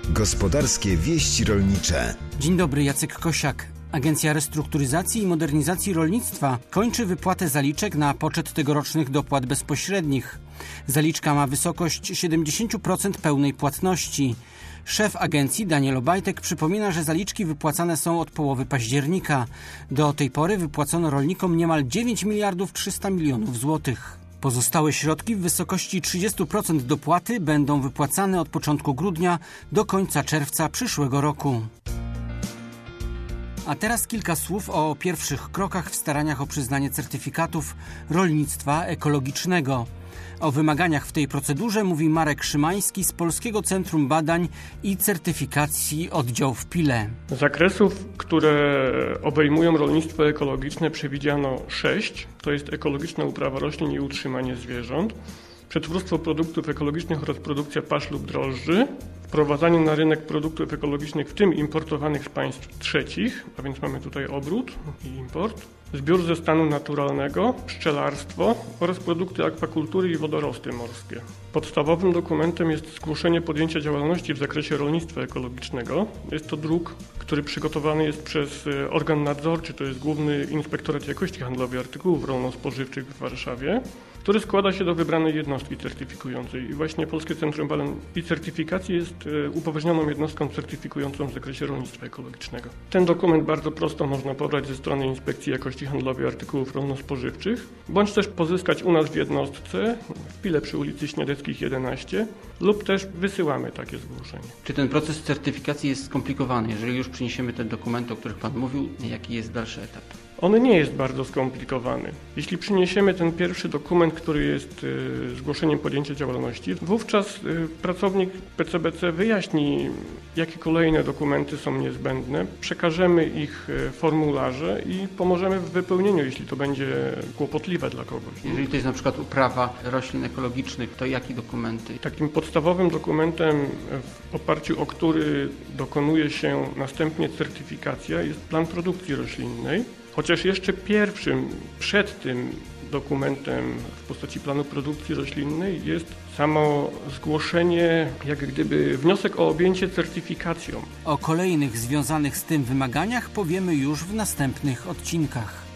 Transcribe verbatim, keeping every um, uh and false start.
Gospodarskie wieści rolnicze. Dzień dobry, Jacek Kosiak. Agencja Restrukturyzacji i Modernizacji Rolnictwa kończy wypłatę zaliczek na poczet tegorocznych dopłat bezpośrednich. Zaliczka ma wysokość siedemdziesiąt procent pełnej płatności. Szef agencji Daniel Obajtek przypomina, że zaliczki wypłacane są od połowy października. Do tej pory wypłacono rolnikom niemal dziewięć miliardów trzysta milionów złotych. Pozostałe środki w wysokości trzydzieści procent dopłaty będą wypłacane od początku grudnia do końca czerwca przyszłego roku. A teraz kilka słów o pierwszych krokach w staraniach o przyznanie certyfikatów rolnictwa ekologicznego. O wymaganiach w tej procedurze mówi Marek Szymański z Polskiego Centrum Badań i Certyfikacji Oddział w Pile. Zakresów, które obejmują rolnictwo ekologiczne, przewidziano sześć. To jest ekologiczna uprawa roślin i utrzymanie zwierząt, przetwórstwo produktów ekologicznych oraz produkcja pasz lub drożdży, wprowadzanie na rynek produktów ekologicznych, w tym importowanych z państw trzecich, a więc mamy tutaj obrót i import, zbiór ze stanu naturalnego, pszczelarstwo oraz produkty akwakultury i wodorosty morskie. Podstawowym dokumentem jest zgłoszenie podjęcia działalności w zakresie rolnictwa ekologicznego. Jest to druk, który przygotowany jest przez organ nadzorczy, to jest Główny Inspektorat Jakości Handlowej Artykułów Rolno-Spożywczych w Warszawie, który składa się do wybranej jednostki certyfikującej. I właśnie Polskie Centrum Badań i Certyfikacji jest upoważnioną jednostką certyfikującą w zakresie rolnictwa ekologicznego. Ten dokument bardzo prosto można pobrać ze strony Inspekcji Jakości Handlowej Artykułów Rolno-Spożywczych, bądź też pozyskać u nas w jednostce w Pile przy ulicy Śniedeckich jedenaście, lub też wysyłamy takie zgłoszenie. Czy ten proces certyfikacji jest skomplikowany? Jeżeli już przyniesiemy te dokumenty, o których Pan mówił, jaki jest dalszy etap? On nie jest bardzo skomplikowany. Jeśli przyniesiemy ten pierwszy dokument, który jest y, zgłoszeniem podjęcia działalności, wówczas y, pracownik P C B C wyjaśni, jakie kolejne dokumenty są niezbędne, przekażemy ich y, formularze i pomożemy w wypełnieniu, jeśli to będzie kłopotliwe dla kogoś. Jeżeli to jest na przykład uprawa roślin ekologicznych, to jakie dokumenty? Takim podstawowym dokumentem, w oparciu o który dokonuje się następnie certyfikacja, jest plan produkcji roślinnej. Chociaż jeszcze pierwszym, przed tym dokumentem w postaci planu produkcji roślinnej jest samo zgłoszenie, jak gdyby wniosek o objęcie certyfikacją. O kolejnych związanych z tym wymaganiach powiemy już w następnych odcinkach.